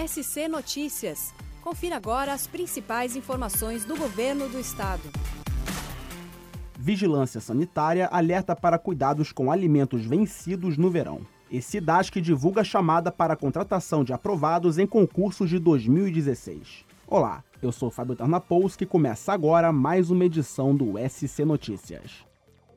SC Notícias. Confira agora as principais informações do governo do estado. Vigilância Sanitária alerta para cuidados com alimentos vencidos no verão. E Cidasc divulga a chamada para a contratação de aprovados em concursos de 2016. Olá, eu sou Fábio Tarnapoulos, que começa agora mais uma edição do SC Notícias.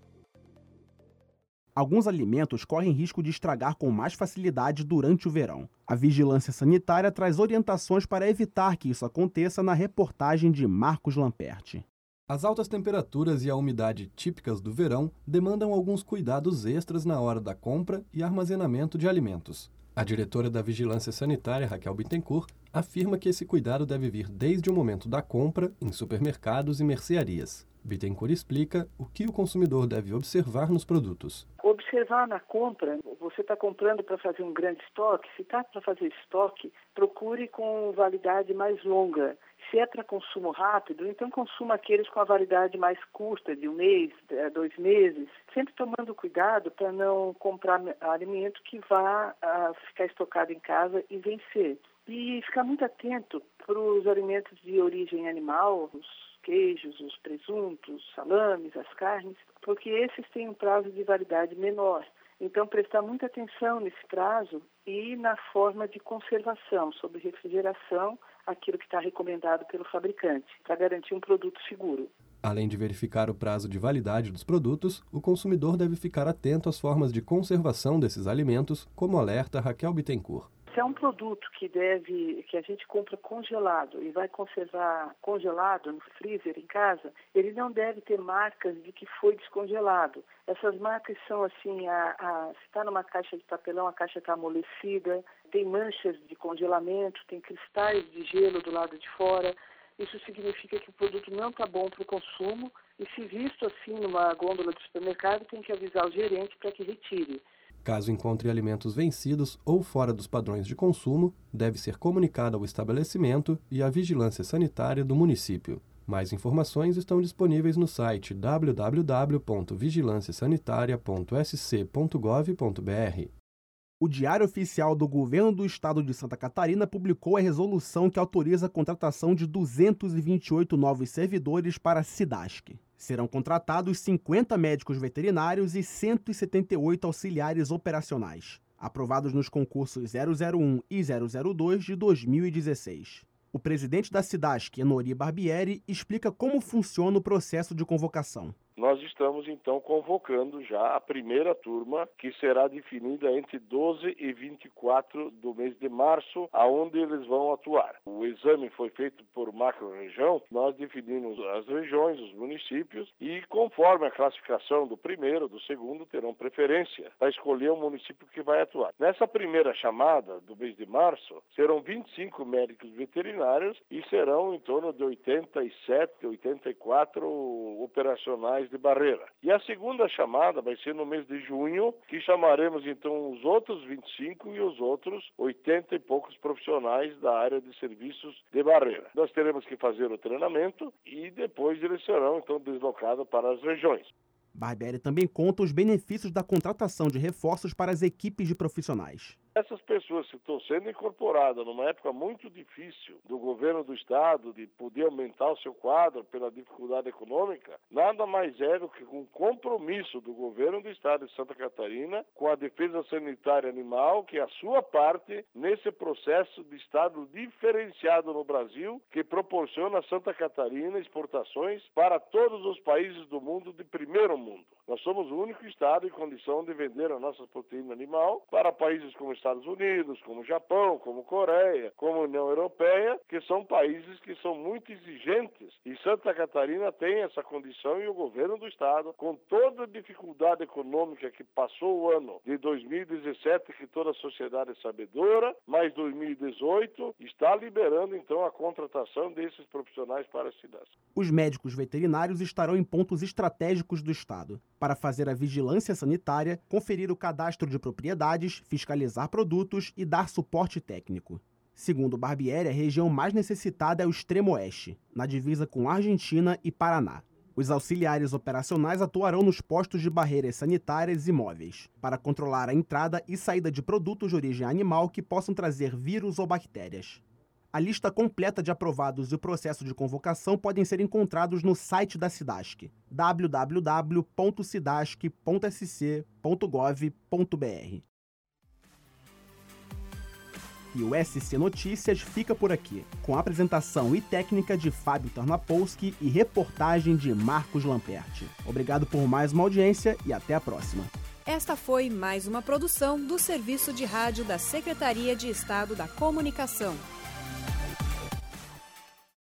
Alguns alimentos correm risco de estragar com mais facilidade durante o verão. A Vigilância Sanitária traz orientações para evitar que isso aconteça na reportagem de Marcos Lamperti. As altas temperaturas e a umidade típicas do verão demandam alguns cuidados extras na hora da compra e armazenamento de alimentos. A diretora da Vigilância Sanitária, Raquel Bittencourt, afirma que esse cuidado deve vir desde o momento da compra em supermercados e mercearias. Bittencourt explica o que o consumidor deve observar nos produtos. Observar na compra, você está comprando para fazer um grande estoque, se está para fazer estoque, procure com validade mais longa. Se é para consumo rápido, então consuma aqueles com a validade mais curta, de 1 mês, 2 meses, sempre tomando cuidado para não comprar alimento que vá ficar estocado em casa e vencer. E ficar muito atento para os alimentos de origem animal, os queijos, os presuntos, salames, as carnes, porque esses têm um prazo de validade menor. Então, prestar muita atenção nesse prazo e na forma de conservação, sobre refrigeração, aquilo que está recomendado pelo fabricante, para garantir um produto seguro. Além de verificar o prazo de validade dos produtos, o consumidor deve ficar atento às formas de conservação desses alimentos, como alerta Raquel Bittencourt. Se é um produto que a gente compra congelado e vai conservar congelado no freezer em casa, ele não deve ter marcas de que foi descongelado. Essas marcas são assim, se está numa caixa de papelão, a caixa está amolecida, tem manchas de congelamento, tem cristais de gelo do lado de fora. Isso significa que o produto não está bom para o consumo e, se visto assim numa gôndola de supermercado, tem que avisar o gerente para que retire. Caso encontre alimentos vencidos ou fora dos padrões de consumo, deve ser comunicado ao estabelecimento e à vigilância sanitária do município. Mais informações estão disponíveis no site www.vigilanciasanitaria.sc.gov.br. O Diário Oficial do Governo do Estado de Santa Catarina publicou a resolução que autoriza a contratação de 228 novos servidores para a Cidasc. Serão contratados 50 médicos veterinários e 178 auxiliares operacionais, aprovados nos concursos 001 e 002 de 2016. O presidente da Cidasc, Enori Barbieri, explica como funciona o processo de convocação. Nós estamos, então, convocando já a primeira turma, que será definida entre 12 e 24 do mês de março, aonde eles vão atuar. O exame foi feito por macro-região, nós definimos as regiões, os municípios, e conforme a classificação do primeiro, do segundo, terão preferência para escolher o município que vai atuar. Nessa primeira chamada do mês de março, serão 25 médicos veterinários e serão em torno de 87, 84 operacionais de barreira. E a segunda chamada vai ser no mês de junho, que chamaremos então os outros 25 e os outros 80 e poucos profissionais da área de serviços de barreira. Nós teremos que fazer o treinamento e depois eles serão então deslocados para as regiões. Barbieri também conta os benefícios da contratação de reforços para as equipes de profissionais. Essas pessoas que estão sendo incorporadas numa época muito difícil do governo do estado de poder aumentar o seu quadro pela dificuldade econômica, nada mais é do que um compromisso do governo do estado de Santa Catarina com a defesa sanitária animal, que é a sua parte nesse processo de estado diferenciado no Brasil, que proporciona a Santa Catarina exportações para todos os países do mundo de primeiro mundo. Nós somos o único estado em condição de vender a nossa proteína animal para países como Estados Unidos, como Japão, como Coreia, como União Europeia, que são países que são muito exigentes. E Santa Catarina tem essa condição e o governo do estado, com toda a dificuldade econômica que passou o ano de 2017, que toda a sociedade é sabedora, mas 2018 está liberando então a contratação desses profissionais para a cidade. Os médicos veterinários estarão em pontos estratégicos do estado para fazer a vigilância sanitária, conferir o cadastro de propriedades, fiscalizar produtos e dar suporte técnico. Segundo Barbieri, a região mais necessitada é o extremo oeste, na divisa com Argentina e Paraná. Os auxiliares operacionais atuarão nos postos de barreiras sanitárias e móveis, para controlar a entrada e saída de produtos de origem animal que possam trazer vírus ou bactérias. A lista completa de aprovados e o processo de convocação podem ser encontrados no site da SIDASC, www.sidasc.sc.gov.br. E o SC Notícias fica por aqui, com apresentação e técnica de Fábio Tarnopolsky e reportagem de Marcos Lamperti. Obrigado por mais uma audiência e até a próxima. Esta foi mais uma produção do Serviço de Rádio da Secretaria de Estado da Comunicação.